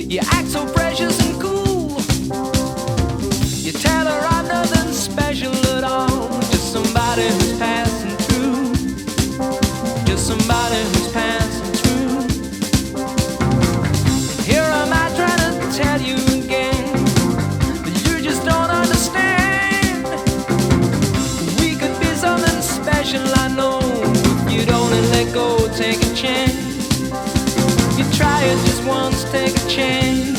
You act so precious and cool. You tell her I'm nothing special at all, just somebody who's passing through, just somebody who's passing through. Here am I trying to tell you again, but you just don't understand. We could be something special, I know, if you'd only let go, take a chance. You try it just once, take a chance.